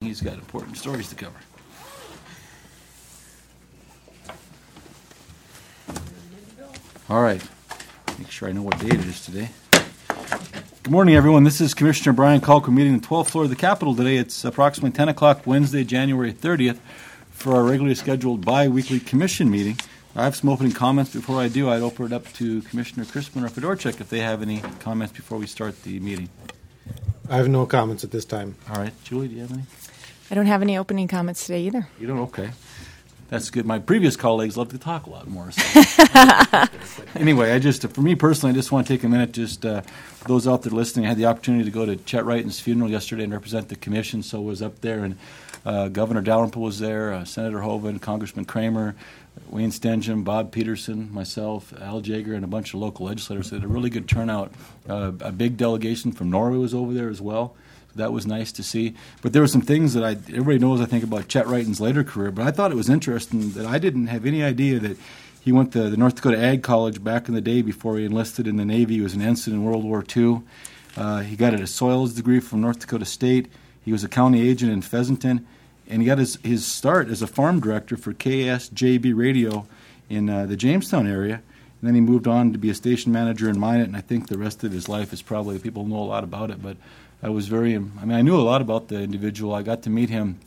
he's got important stories to cover. All right. Make sure I know what day it is today. Good morning, everyone. This is Commissioner Brian Colquitt meeting on the 12th floor of the Capitol today. It's approximately 10 o'clock Wednesday, January 30th, for our regularly scheduled bi-weekly commission meeting. I have some opening comments. Before I do, I'd open it up to Commissioner Crispin or Fedorchuk if they have any comments before we start the meeting. I have no comments at this time. All right. Julie, do you have any? I don't have any opening comments today either. You don't? Okay. That's good. My previous colleagues love to talk a lot more. So. Anyway, for me personally, I just want to take a minute. For those out there listening, I had the opportunity to go to Chet Wrighton's funeral yesterday and represent the commission. So I was up there, and Governor Dalrymple was there, Senator Hoeven, Congressman Kramer, Wayne Stengham, Bob Peterson, myself, Al Jaeger, and a bunch of local legislators. So they had a really good turnout. A big delegation from Norway was over there as well. That was nice to see. But there were some things that everybody knows, I think, about Chet Wrighton's later career. But I thought it was interesting that I didn't have any idea that he went to the North Dakota Ag College back in the day before he enlisted in the Navy. He was an ensign in World War II. He got a soils degree from North Dakota State. He was a county agent in Pheasanton. And he got his start as a farm director for KSJB Radio in the Jamestown area. And then he moved on to be a station manager in Minot. And I think the rest of his life is probably, people know a lot about it, but I knew a lot about the individual. I got to meet him.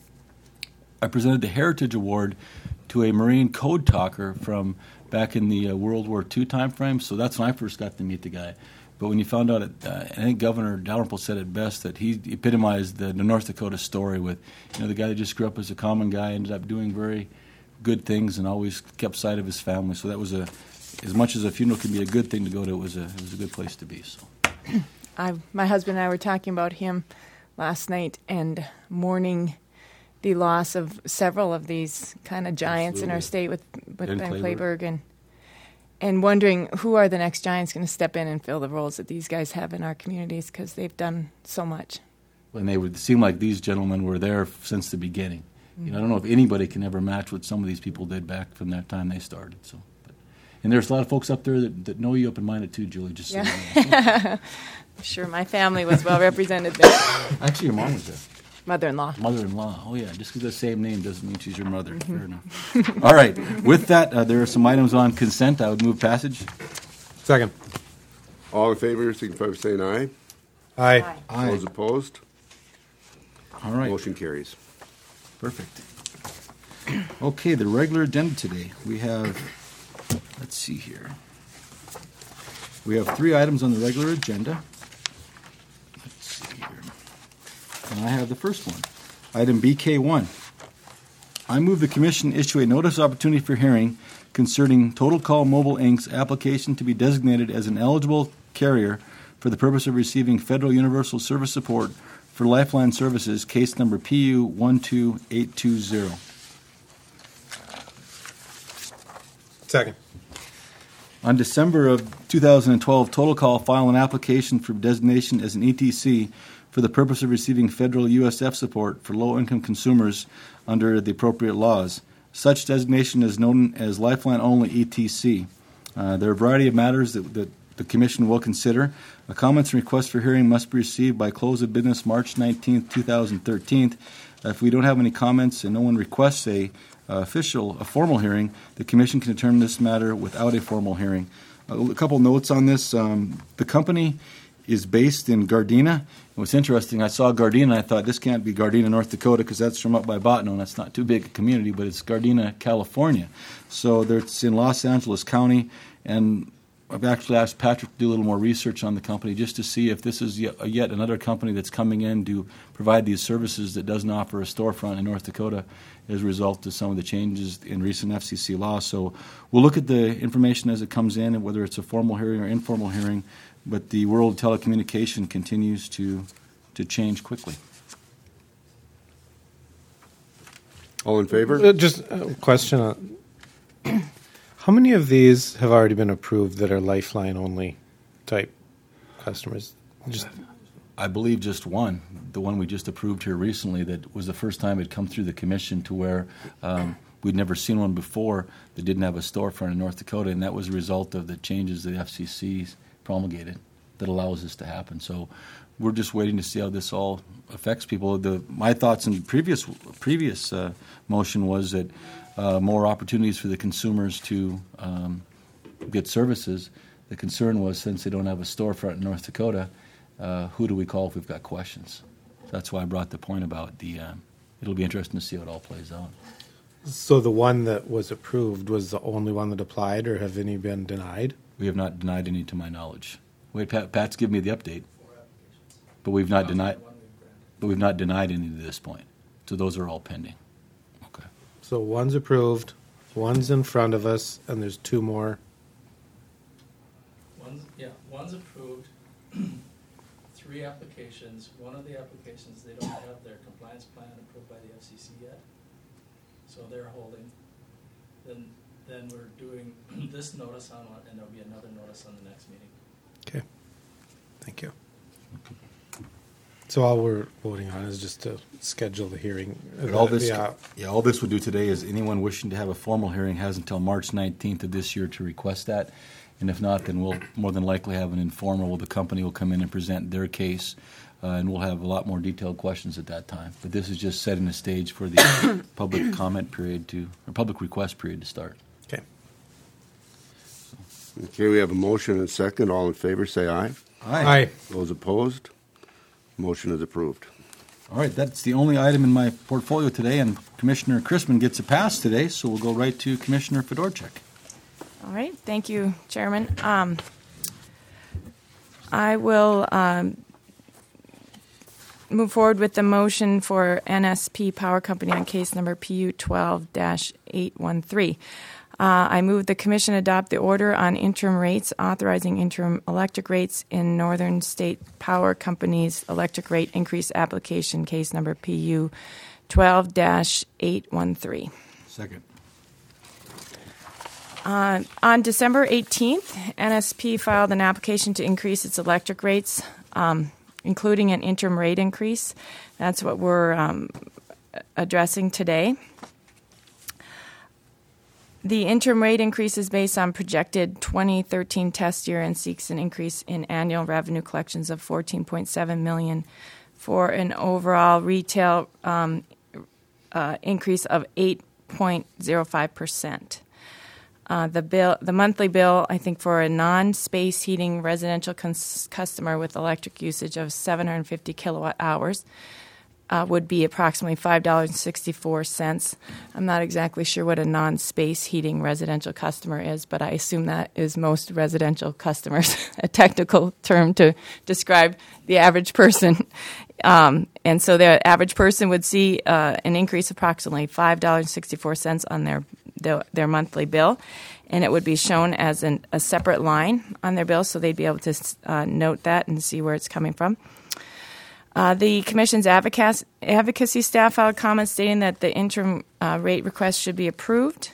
I presented the Heritage Award to a Marine code talker from back in the World War II time frame, so that's when I first got to meet the guy. But when you found out, I think Governor Dalrymple said it best, that he epitomized the North Dakota story with, the guy that just grew up as a common guy, ended up doing very good things and always kept sight of his family. So that was as much as a funeral can be a good thing to go to, it was a good place to be. So. My husband and I were talking about him last night and mourning the loss of several of these kind of giants in our state with Ben Kleberg and wondering who are the next giants going to step in and fill the roles that these guys have in our communities, because they've done so much. And they would seem like these gentlemen were there since the beginning. Mm-hmm. I don't know if anybody can ever match what some of these people did back from that time they started. So, and there's a lot of folks up there that know you open-minded too, Julie. Just so you know. Sure, my family was well represented there. Actually, your mom was there. Mother-in-law. Mother-in-law. Oh, yeah. Just because the same name doesn't mean she's your mother. Mm-hmm. Fair enough. All right. With that, there are some items on consent. I would move passage. Second. All in favor, signify by saying aye. Aye. Aye. Those opposed? All right. Motion carries. Perfect. Okay, the regular agenda today. We have, let's see here. We have 3 items on the regular agenda. Let's see here. And I have the first one. Item BK1. I move the Commission issue a notice of opportunity for hearing concerning Total Call Mobile Inc.'s application to be designated as an eligible carrier for the purpose of receiving federal universal service support for Lifeline Services, case number PU 12820. Second. On December of 2012, Total Call filed an application for designation as an ETC for the purpose of receiving federal USF support for low-income consumers under the appropriate laws. Such designation is known as Lifeline Only ETC. There are a variety of matters that the Commission will consider. Comments and requests for hearing must be received by close of business March 19, 2013. If we don't have any comments and no one requests a formal hearing, the Commission can determine this matter without a formal hearing. A couple notes on this. The company is based in Gardena. It was interesting. I saw Gardena, and I thought, this can't be Gardena, North Dakota, because that's from up by Bottineau, and that's not too big a community, but it's Gardena, California. So it's in Los Angeles County, and I've actually asked Patrick to do a little more research on the company just to see if this is yet another company that's coming in to provide these services that doesn't offer a storefront in North Dakota as a result of some of the changes in recent FCC law. So we'll look at the information as it comes in, and whether it's a formal hearing or informal hearing, but the world of telecommunication continues to change quickly. All in favor? Just a question. How many of these have already been approved that are Lifeline only type customers? I believe just one, the one we just approved here recently, that was the first time it come through the Commission to where we'd never seen one before that didn't have a storefront in North Dakota, and that was a result of the changes the FCC promulgated that allows this to happen. So we're just waiting to see how this all affects people. My thoughts in previous motion was that more opportunities for the consumers to get services. The concern was, since they don't have a storefront in North Dakota, who do we call if we've got questions? That's why I brought the point about it'll be interesting to see how it all plays out. So the one that was approved was the only one that applied, or have any been denied? We have not denied any to my knowledge. Wait, Pat's giving me the update. But we've not denied any to this point. So those are all pending. Okay. So one's approved, one's in front of us, and there's two more. One's approved. 3 applications. One of the applications, they don't have their compliance plan approved by the FCC yet, so they're holding. Then we're doing this notice on one, and there'll be another notice on the next meeting. Okay. Thank you. So all we're voting on is just to schedule the hearing. All this would do today is anyone wishing to have a formal hearing has until March 19th of this year to request that. And if not, then we'll more than likely have an informal. The company will come in and present their case, and we'll have a lot more detailed questions at that time. But this is just setting the stage for the public comment period or public request period to start. Okay. Okay, we have a motion and a second. All in favor, say aye. Aye. Those opposed? Motion is approved. All right, that's the only item in my portfolio today, and Commissioner Chrisman gets a pass today, so we'll go right to Commissioner Fedorchuk. All right, thank you, Chairman. I will move forward with the motion for NSP Power Company on case number PU 12-813. I move the Commission adopt the order on interim rates authorizing interim electric rates in Northern State Power Company's electric rate increase application, case number PU 12-813. Second. On December 18th, NSP filed an application to increase its electric rates, including an interim rate increase. That's what we're addressing today. The interim rate increase is based on projected 2013 test year and seeks an increase in annual revenue collections of $14.7 million for an overall retail increase of 8.05%. The monthly bill, I think, for a non-space heating residential customer with electric usage of 750 kilowatt hours would be approximately $5.64. I'm not exactly sure what a non-space heating residential customer is, but I assume that is most residential customers, a technical term to describe the average person. And so the average person would see an increase of approximately $5.64 on their monthly bill, and it would be shown as a separate line on their bill, so they'd be able to note that and see where it's coming from. The Commission's advocacy staff filed comments stating that the interim rate request should be approved.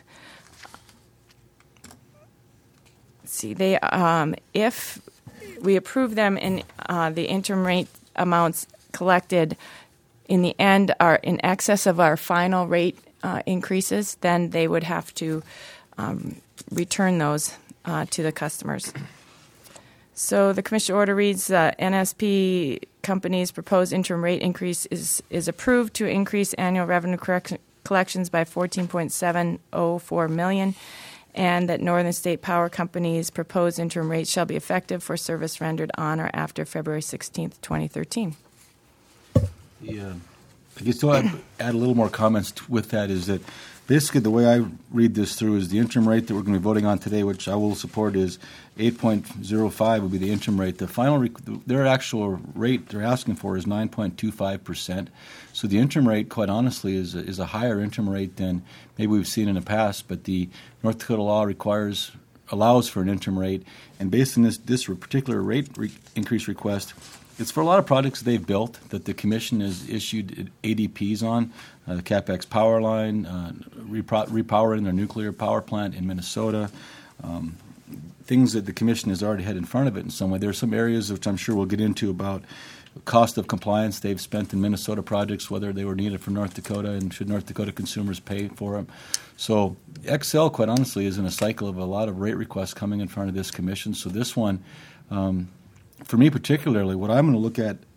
Let's see, if we approve them and the interim rate amounts collected in the end are in excess of our final rate increases, then they would have to return those to the customers. So the Commission order reads, NSP Company's proposed interim rate increase is approved to increase annual revenue collections by $14.704 million, and that Northern State Power Company's proposed interim rate shall be effective for service rendered on or after February 16th, 2013. I guess to add a little more comments with that is that basically the way I read this through is the interim rate that we're going to be voting on today, which I will support, is 8.05 would be the interim rate. The final, their actual rate they're asking for is 9.25%. So the interim rate, quite honestly, is a higher interim rate than maybe we've seen in the past. But the North Dakota law allows for an interim rate, and based on this particular rate increase request, it's for a lot of projects they've built that the Commission has issued ADPs on, the CapEx power line, repowering their nuclear power plant in Minnesota, things that the Commission has already had in front of it in some way. There are some areas which I'm sure we'll get into about cost of compliance they've spent in Minnesota projects, whether they were needed for North Dakota and should North Dakota consumers pay for them. So XL, quite honestly, is in a cycle of a lot of rate requests coming in front of this Commission. So this one, for me particularly, what I'm going to look at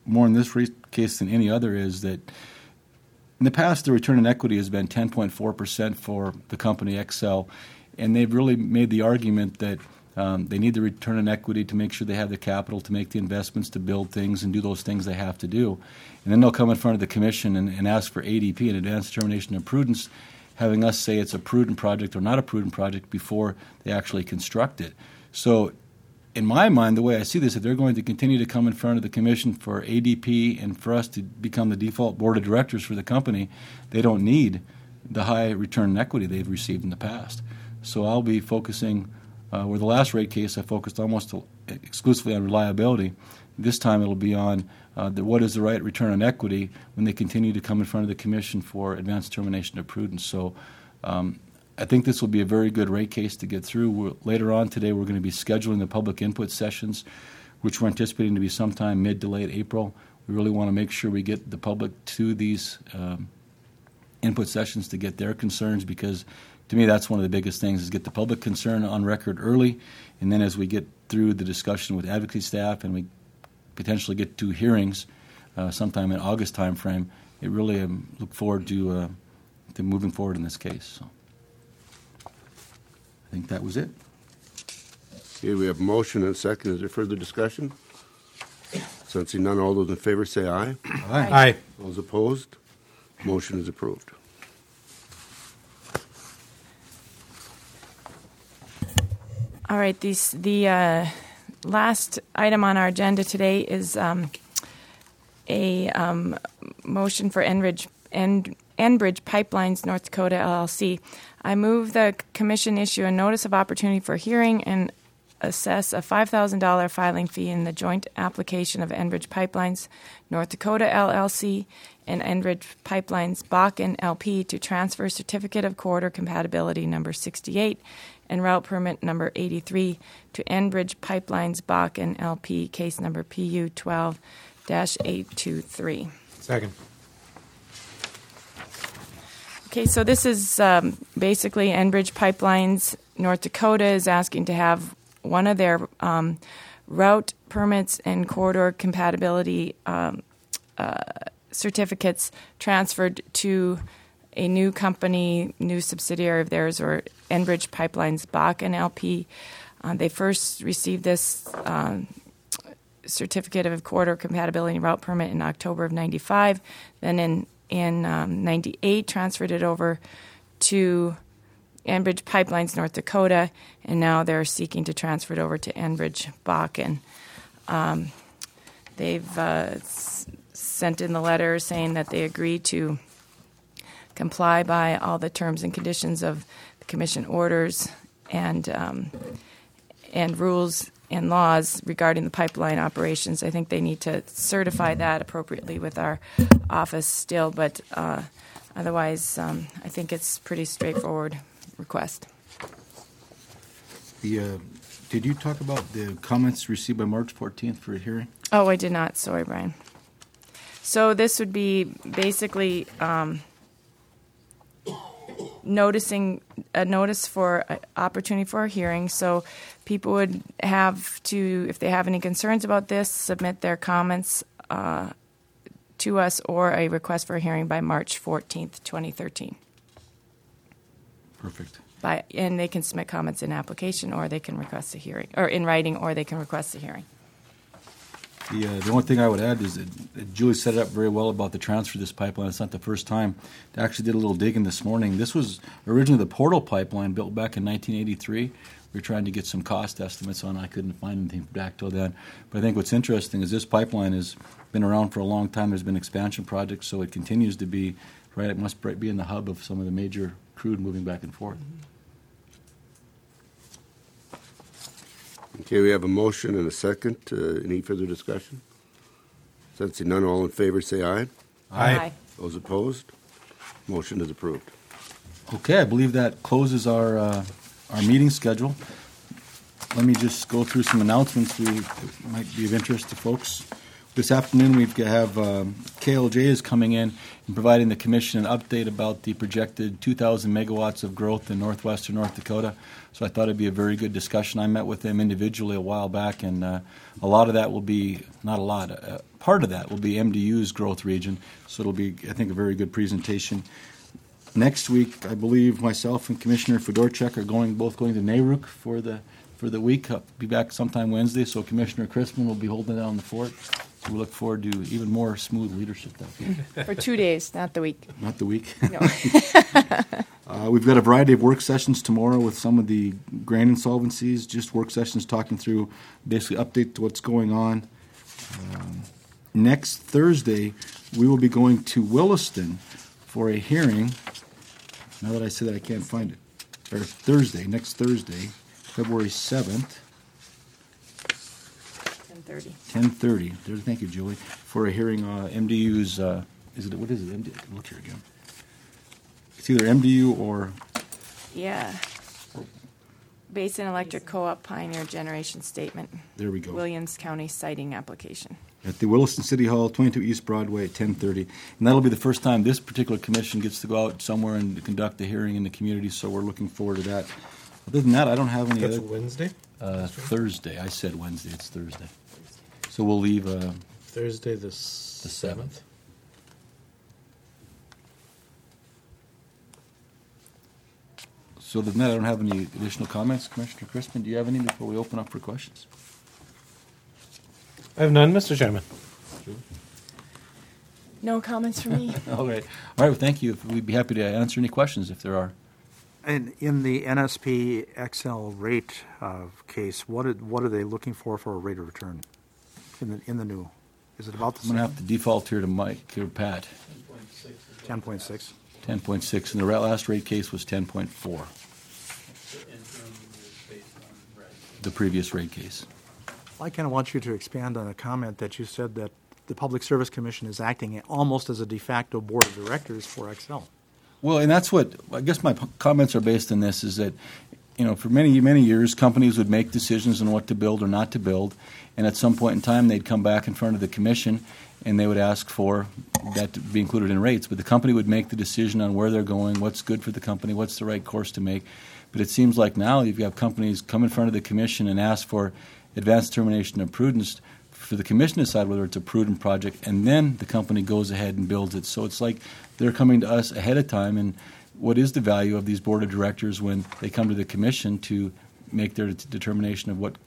more in this case than any other is that in the past, the return on equity has been 10.4% for the company Excel, and they've really made the argument that they need the return on equity to make sure they have the capital to make the investments to build things and do those things they have to do. And then they'll come in front of the commission and ask for ADP, an advanced determination of prudence, having us say it's a prudent project or not a prudent project before they actually construct it. So in my mind, the way I see this, if they're going to continue to come in front of the commission for ADP and for us to become the default board of directors for the company, they don't need the high return on equity they've received in the past. So I'll be focusing, where the last rate case I focused almost exclusively on reliability. This time it'll be on what is the right return on equity when they continue to come in front of the commission for advanced determination of prudence. So I think this will be a very good rate case to get through. Later on today, we're going to be scheduling the public input sessions, which we're anticipating to be sometime mid to late April. We really want to make sure we get the public to these input sessions to get their concerns, because to me that's one of the biggest things, is get the public concern on record early, and then as we get through the discussion with advocacy staff and we potentially get to hearings sometime in August time frame, it really look forward to moving forward in this case. So I think that was it. Okay, we have a motion and a second. Is there further discussion? Sensing none, all those in favor say aye. Aye. Those opposed? Motion is approved. All right, the last item on our agenda today is a motion for Enbridge Pipelines North Dakota LLC. I move the commission issue a notice of opportunity for hearing and assess a $5,000 filing fee in the joint application of Enbridge Pipelines North Dakota LLC and Enbridge Pipelines Bakken LP to transfer Certificate of Corridor Compatibility number 68 and route permit number 83 to Enbridge Pipelines Bakken LP, case number PU 12-823. Second. Okay, so this is basically Enbridge Pipelines North Dakota is asking to have one of their route permits and corridor compatibility certificates transferred to a new company, new subsidiary of theirs, or Enbridge Pipelines Bakken LP. They first received this certificate of corridor compatibility and route permit in October of '95. Then in '98, transferred it over to Enbridge Pipelines North Dakota, and now they're seeking to transfer it over to Enbridge Bakken. They've sent in the letter saying that they agree to comply by all the terms and conditions of the commission orders and rules and laws regarding the pipeline operations. I think they need to certify that appropriately with our office still, but otherwise I think it's pretty straightforward request. Did you talk about the comments received by March 14th for a hearing? Oh, I did not. Sorry, Brian. So this would be basically noticing a notice for opportunity for a hearing. So people would have to, if they have any concerns about this, submit their comments to us or a request for a hearing by March 14th, 2013. Perfect. And they can submit comments in application, or they can request a hearing, or in writing, or they can request a hearing. The only thing I would add is that Julie set it up very well about the transfer of this pipeline. It's not the first time. They actually did a little digging this morning. This was originally the Portal pipeline built back in 1983. We were trying to get some cost estimates on it. I couldn't find anything back till then. But I think what's interesting is this pipeline has been around for a long time. There's been expansion projects, so it continues to be, right, it must be in the hub of some of the major crude moving back and forth. Okay, we have a motion and a second. Any further discussion? Sensing none, all in favor say aye. Aye. Those opposed? Motion is approved. Okay, I believe that closes our meeting schedule. Let me just go through some announcements that might be of interest to folks. This afternoon we have KLJ is coming in and providing the commission an update about the projected 2,000 megawatts of growth in northwestern North Dakota. So I thought it'd be a very good discussion. I met with them individually a while back, and a lot of that will be, not a lot, part of that will be MDU's growth region. So it'll be, I think, a very good presentation. Next week, I believe myself and Commissioner Fedorchuk are both going to Nayruk for the week. I'll be back sometime Wednesday, so Commissioner Crispin will be holding down the fort. So we look forward to even more smooth leadership that week. For 2 days, not the week. Not the week. No. We've got a variety of work sessions tomorrow with some of the grain insolvencies, just work sessions talking through basically update to what's going on. Next Thursday, we will be going to Williston for a hearing. Now that I say that, I can't find it. Or next Thursday, February 7th. 10:30. 10:30. Thank you, Julie. For a hearing, MDU's, what is it? Look here again. It's either MDU or... Yeah. Basin Electric Co-op Pioneer Generation Statement. There we go. Williams County Siting Application. At the Williston City Hall, 22 East Broadway at 10:30. And that'll be the first time this particular commission gets to go out somewhere and conduct a hearing in the community, so we're looking forward to that. Other than that, I don't have any That's other... Wednesday? Thursday. I said Wednesday. It's Thursday. So we'll leave... Thursday the 7th. So other than that, I don't have any additional comments. Commissioner Crispin, do you have any before we open up for questions? I have none, Mr. Chairman. No comments from me. All right. All right, well, thank you. We'd be happy to answer any questions if there are. And in the NSP XL rate case, what are they looking for a rate of return in the new? Is it about the I'm same? going to have to default here to Mike or Pat. 10.6. 10.6, and the last rate case was 10.4, the previous rate case. I kind of want you to expand on a comment that you said that the Public Service Commission is acting almost as a de facto board of directors for XL. Well, and that's what, I guess my comments are based on this, is that, for many, many years, companies would make decisions on what to build or not to build, and at some point in time, they'd come back in front of the commission, and they would ask for that to be included in rates. But the company would make the decision on where they're going, what's good for the company, what's the right course to make. But it seems like now you've got companies come in front of the commission and ask for advanced determination of prudence for the commission to decide whether it's a prudent project, and then the company goes ahead and builds it. So it's like they're coming to us ahead of time, and what is the value of these board of directors when they come to the commission to make their determination of what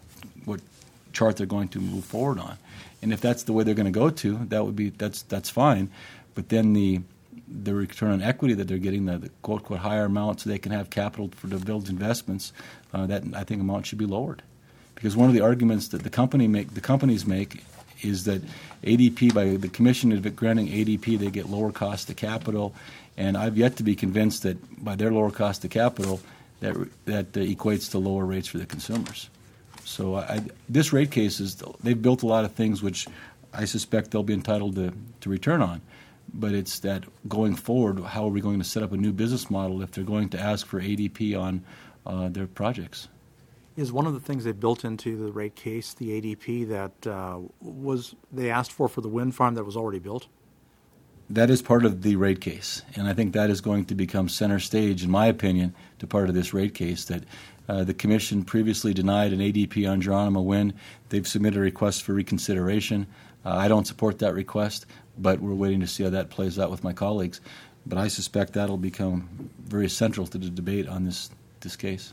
chart they're going to move forward on? And if that's the way they're going to go to, that's fine. But then the return on equity that they're getting, the quote higher amount, so they can have capital to build investments, that I think amount should be lowered. Because one of the arguments that the companies make is that ADP, by the commission granting ADP, they get lower cost of capital, and I've yet to be convinced that by their lower cost of capital that equates to lower rates for the consumers. So this rate case they've built a lot of things which I suspect they'll be entitled to return on. But it's that going forward, how are we going to set up a new business model if they're going to ask for ADP on their projects? Is one of the things they built into the rate case the ADP that they asked for the wind farm that was already built? That is part of the rate case, and I think that is going to become center stage, in my opinion, to part of this rate case, that the commission previously denied an ADP on Geronimo Wind. They've submitted a request for reconsideration. I don't support that request, but we're waiting to see how that plays out with my colleagues. But I suspect that'll become very central to the debate on this case.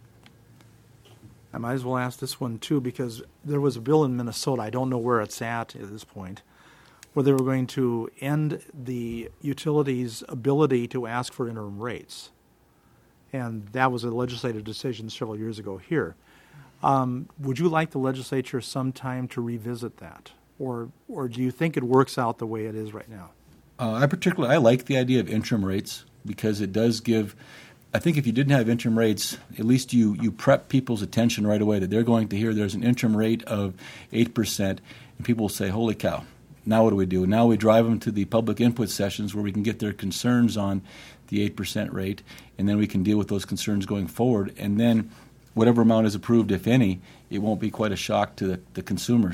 I might as well ask this one, too, because there was a bill in Minnesota, I don't know where it's at this point, where they were going to end the utilities' ability to ask for interim rates. And that was a legislative decision several years ago here. Would you like the legislature sometime to revisit that? Or do you think it works out the way it is right now? I like the idea of interim rates because it does give... I think if you didn't have interim rates, at least you prep people's attention right away that they're going to hear there's an interim rate of 8%, and people will say, holy cow, now what do we do? Now we drive them to the public input sessions where we can get their concerns on the 8% rate, and then we can deal with those concerns going forward. And then whatever amount is approved, if any, it won't be quite a shock to the consumers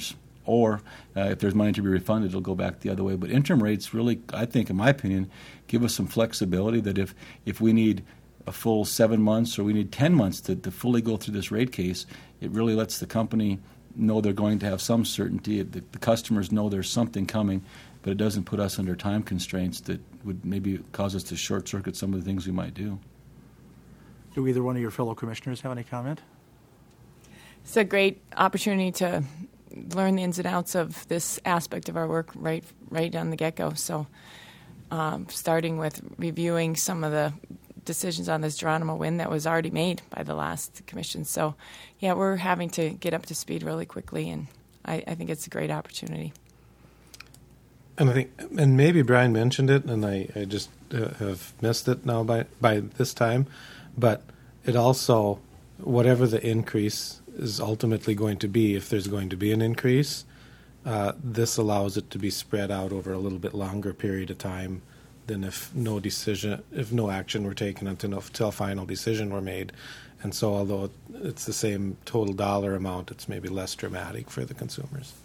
or if there's money to be refunded, it'll go back the other way. But interim rates really, I think, in my opinion, give us some flexibility that if we need a full 7 months or we need 10 months to fully go through this rate case, it really lets the company know they're going to have some certainty. The customers know there's something coming, but it doesn't put us under time constraints that would maybe cause us to short-circuit some of the things we might do. Do either one of your fellow commissioners have any comment? It's a great opportunity to learn the ins and outs of this aspect of our work right on the get-go. So starting with reviewing some of the decisions on this Geronimo wind that was already made by the last commission. So, yeah, we're having to get up to speed really quickly, and I think it's a great opportunity. And I think, and maybe Brian mentioned it, and I just have missed it now by this time, but it also, whatever the increase is ultimately going to be, if there's going to be an increase, this allows it to be spread out over a little bit longer period of time than if no action were taken until a final decision were made. And so although it's the same total dollar amount, it's maybe less dramatic for the consumers.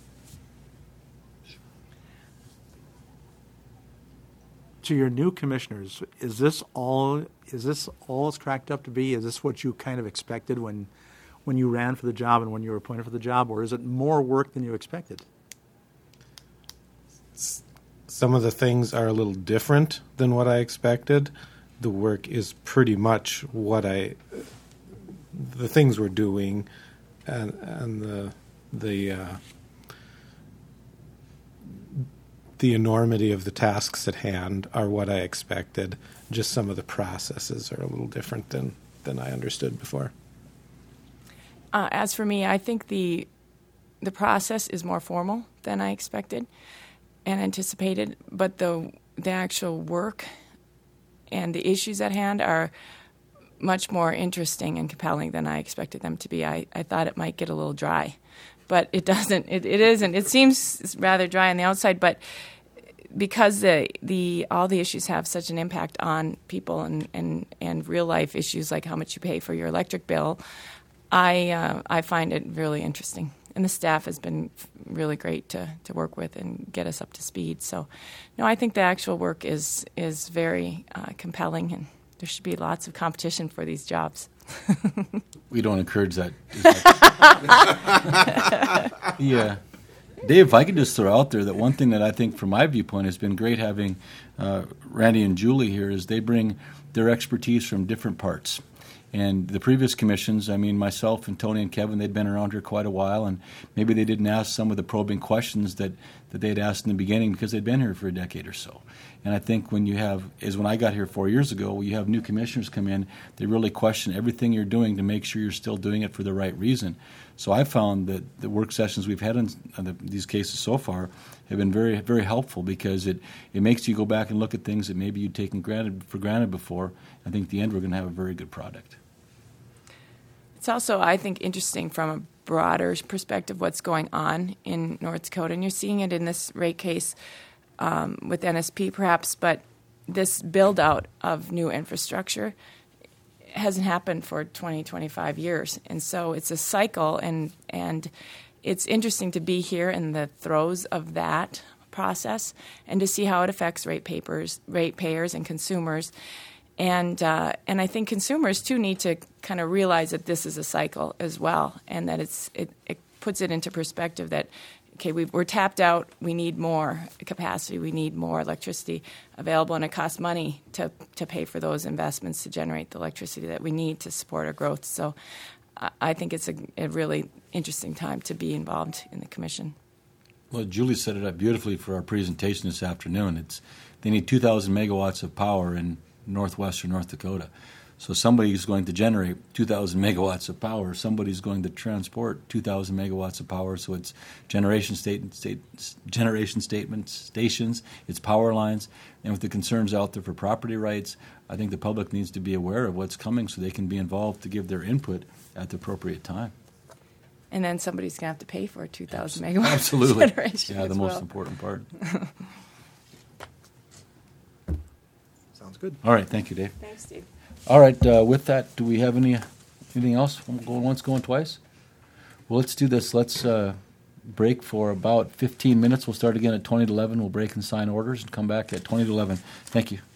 To your new commissioners, is this all it's cracked up to be? Is this what you kind of expected when you ran for the job and when you were appointed for the job, or is it more work than you expected? Some of the things are a little different than what I expected. The work is pretty much the things we're doing, and the enormity of the tasks at hand are what I expected. Just some of the processes are a little different than I understood before. As for me, I think the process is more formal than I expected and anticipated, but the actual work and the issues at hand are much more interesting and compelling than I expected them to be. I thought it might get a little dry, but it doesn't. It isn't. It seems rather dry on the outside, but because all the issues have such an impact on people and real life issues like how much you pay for your electric bill, I find it really interesting. And the staff has been really great to work with and get us up to speed. So, no, I think the actual work is very compelling, and there should be lots of competition for these jobs. We don't encourage that. Yeah. Dave, if I could just throw out there that one thing that I think from my viewpoint has been great having Randy and Julie here is they bring their expertise from different parts. And the previous commissions, I mean, myself and Tony and Kevin, they'd been around here quite a while, and maybe they didn't ask some of the probing questions that they'd asked in the beginning because they'd been here for a decade or so. And I think when I got here 4 years ago, you have new commissioners come in, they really question everything you're doing to make sure you're still doing it for the right reason. So I found that the work sessions we've had on these cases so far have been very, very helpful because it makes you go back and look at things that maybe you'd taken for granted before. I think at the end we're going to have a very good product. It's also, I think, interesting from a broader perspective what's going on in North Dakota. And you're seeing it in this rate case with NSP perhaps, but this build-out of new infrastructure hasn't happened for 20, 25 years. And so it's a cycle, and it's interesting to be here in the throes of that process and to see how it affects ratepayers and consumers. And I think consumers, too, need to kind of realize that this is a cycle as well, and that it puts it into perspective that, okay, we're tapped out, we need more capacity, we need more electricity available, and it costs money to pay for those investments to generate the electricity that we need to support our growth. So I think it's a really interesting time to be involved in the Commission. Well, Julie set it up beautifully for our presentation this afternoon. They need 2,000 megawatts of power in northwestern North Dakota. So somebody's going to generate 2,000 megawatts of power. Somebody's going to transport 2,000 megawatts of power. So it's generation stations, it's power lines. And with the concerns out there for property rights, I think the public needs to be aware of what's coming so they can be involved to give their input at the appropriate time. And then somebody's going to have to pay for 2,000 megawatts Absolutely. of generation. Yeah, the as most well. important part. Sounds good. All right, thank you, Dave. Thanks, Steve. All right, with that, do we have anything else? Going once, going twice? Well, let's do this. Let's break for about 15 minutes. We'll start again at 20 to 11. We'll break and sign orders and come back at 20 to 11. Thank you.